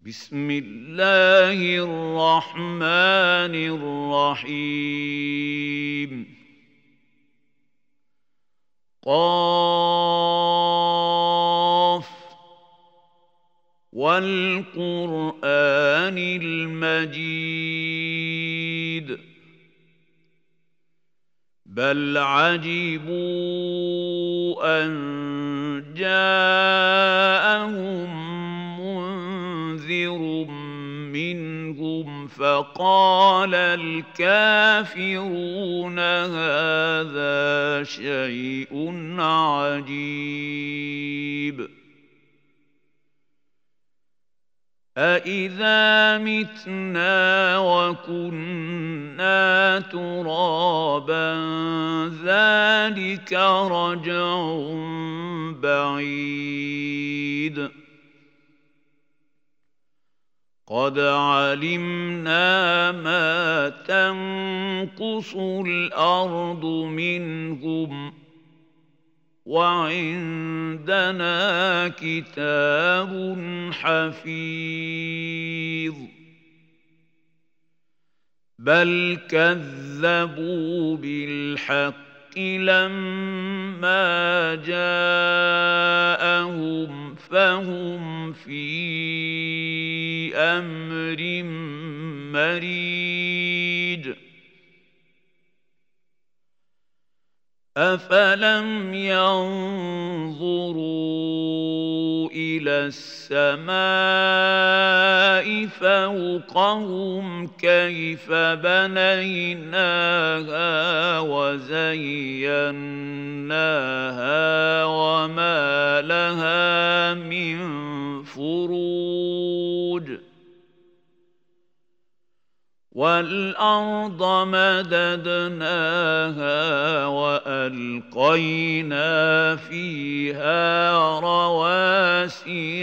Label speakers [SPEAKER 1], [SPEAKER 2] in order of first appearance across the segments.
[SPEAKER 1] بسم الله الرحمن الرحيم قاف والقرآن المجيد بل عجبوا أن جاءهم منذر منهم فقال الكافرون هذا شيء عجيب أإذا متنا وكنا ترابا ذلك رجع بعيد قد علمنا ما تنقص الأرض منهم وعندنا كتاب حفيظ بل كذبوا بالحق لما جاءهم فهم في أمر مريج أفلم ينظروا إلى السماء فوقهم كيف بنيناها وزيناها وما لها من فروج والأرض مددناها وألقينا فيها رواسي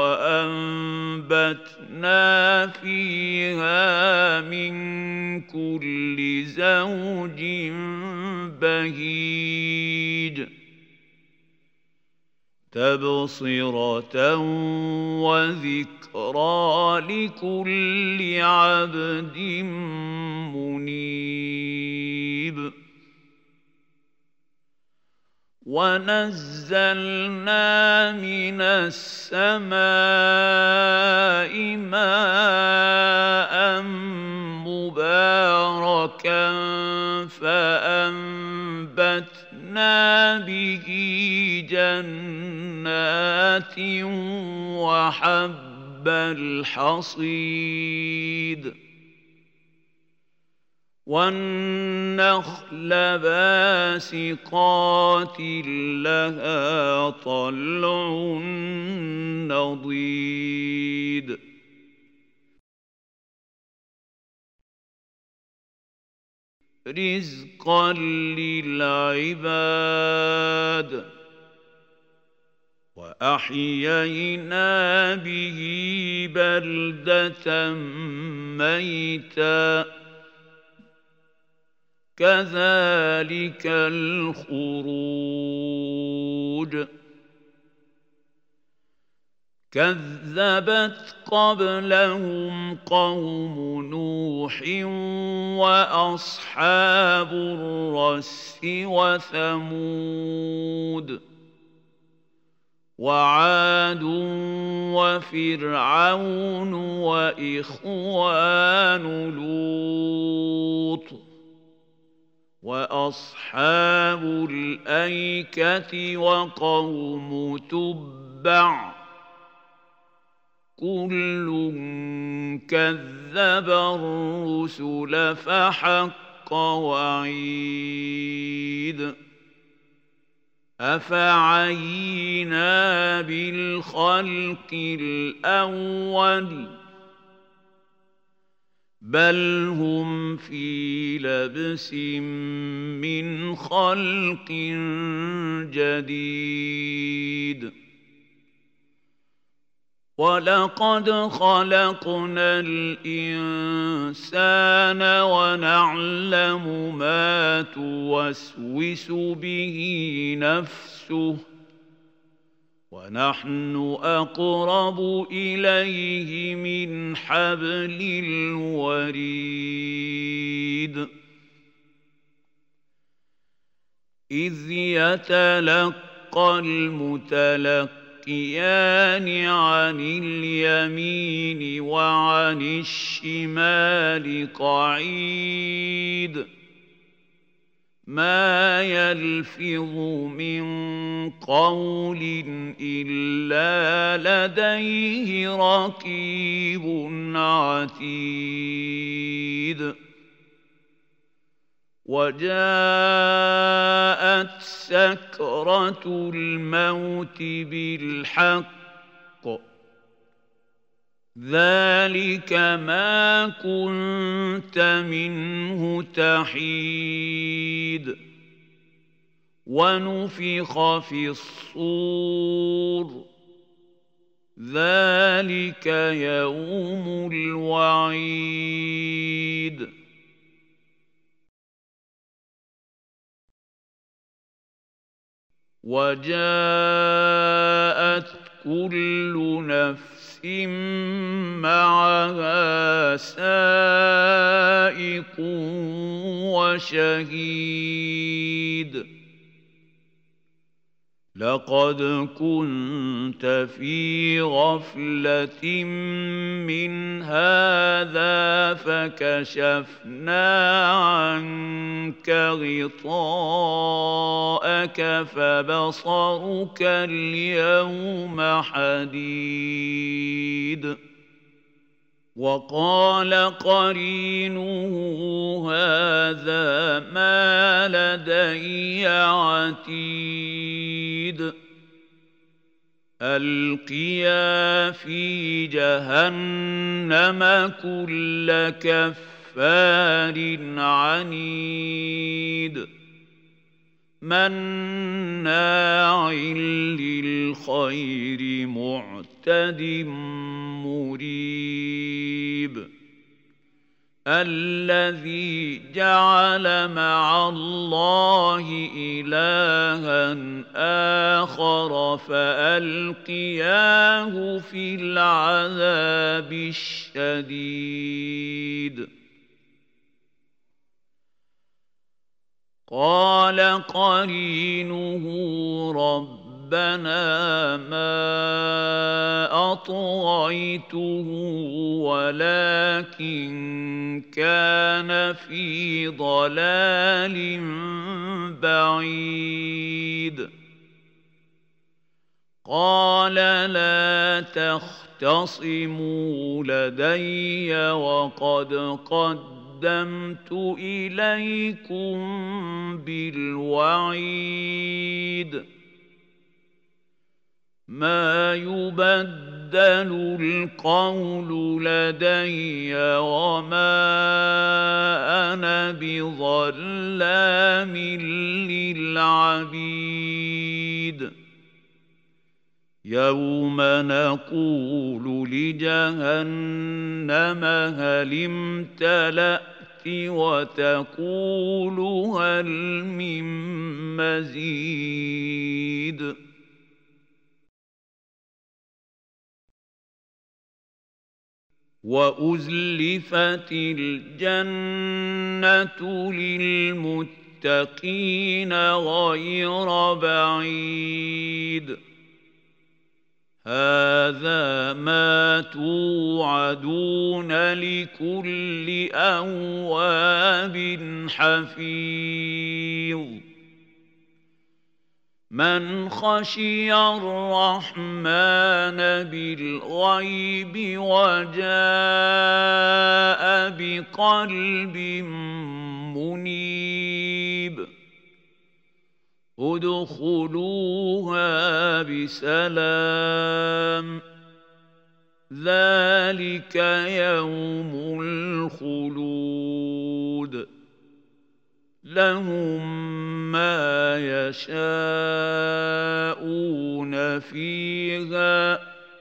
[SPEAKER 1] وأنبتنا فيها من كل زوج بهيج تبصرة وذكرى لكل عبد منيب ونزلنا من السماء ماء مباركا فأنبتنا به جنات وحب الحصيد والنخل باسقات لها طلع نضيد رزقا للعباد وأحيينا به بلدة ميتا كذلك الخروج كذبت قبلهم قوم نوح وأصحاب الرس وثمود وعاد وفرعون وإخوان لوط وأصحاب الأيكة وقوم تبع كل كذب الرسل فحق وعيد أفعينا بالخلق الأول بل هم في لبس من خلق جديد ولقد خلقنا الإنسان ونعلم ما توسوس به نفسه ونحن أقرب إليه من حبل الوريد إذ يتلقى المتلقيان عن اليمين وعن الشمال قعيد ما يلفظ من قول إلا لديه رقيب عتيد وجاءت سكرة الموت بالحق ذلك ما كنت منه تحيد ونفخ في الصور ذلك يوم الوعيد وجاءت كل نفس معها سائق وشهيد لقد كنت في غفلة من هذا فكشفنا عنك غطاءك فبصرك اليوم حديد وقال قرينه هذا ما لدي عتيد ألقيا في جهنم كل كفار عنيد مناع للخير معتد مريب الذي جعل مع الله إلها آخر فألقياه في العذاب الشديد قال قرينه ربنا ما أطغيته ولكن كان في ضلال بعيد قال لا تختصموا لدي وقد قدمت إليكم بالوعيد ما يبدل القول لدي وما أنا بظلام للعبيد يوم نقول لجهنم هل امتلأت وتقول هل من مزيد وأزلفت الجنة للمتقين غير بعيد هذا ما توعدون لكل أواب حفيظ من خشي الرحمن بالغيب وجاء بقلب منيب ادخلوها بسلام ذلك يوم الخلود لهم ما يشاءون فيها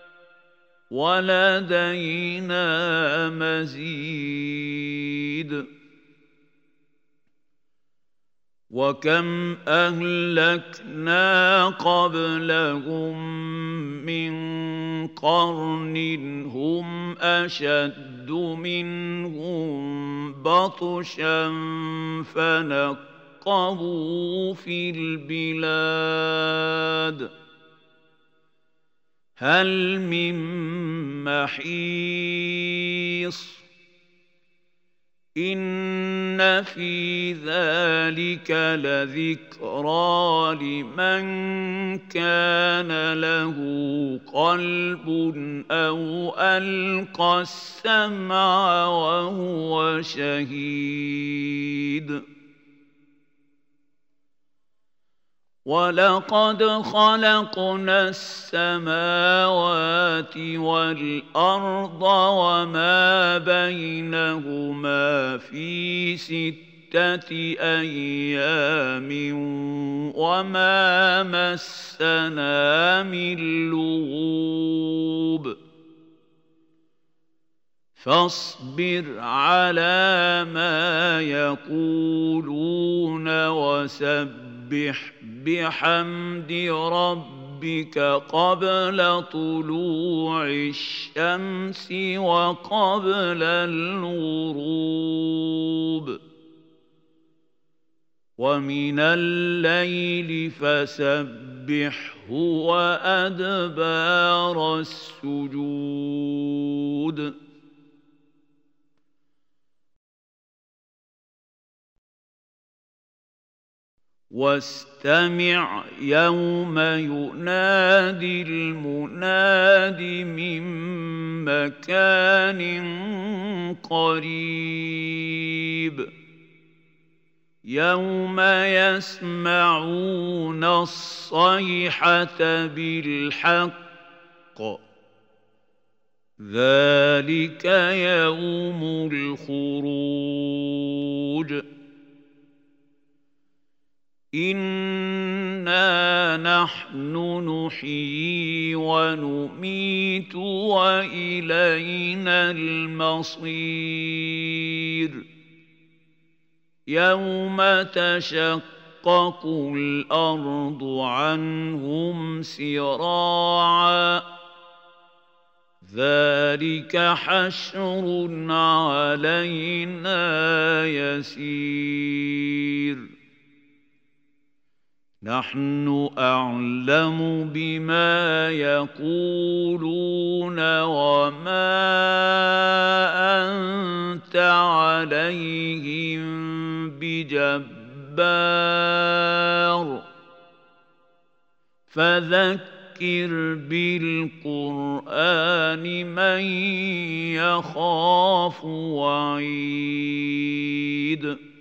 [SPEAKER 1] ولدينا مزيد وكم أهلكنا قبلهم من قرن هم أشد منهم بطشا فنقبوا في البلاد هل من محيص إن في ذلك لذكرى لمن كان له قلب أو ألقى السمع وهو شهيد ولقد خلقنا السماوات والأرض وما بينهما في 6 أيام وما مسنا من لغوب فاصبر على ما يقولون وسبح بحمد ربك قبل طلوع الشمس وقبل الغروب ومن الليل فسبحه وأدبار السجود واستمع يوم ينادي المناد من مكان قريب يوم يسمعون الصيحة بالحق ذلك يوم الخروج إنا نحن نحيي ونميت وإلينا المصير يوم تشقق الأرض عنهم سراعا ذلك حشر علينا يسير نحن أعلم بما يقولون وما أنت عليهم بجبار فذكر بالقرآن من يخاف وعيد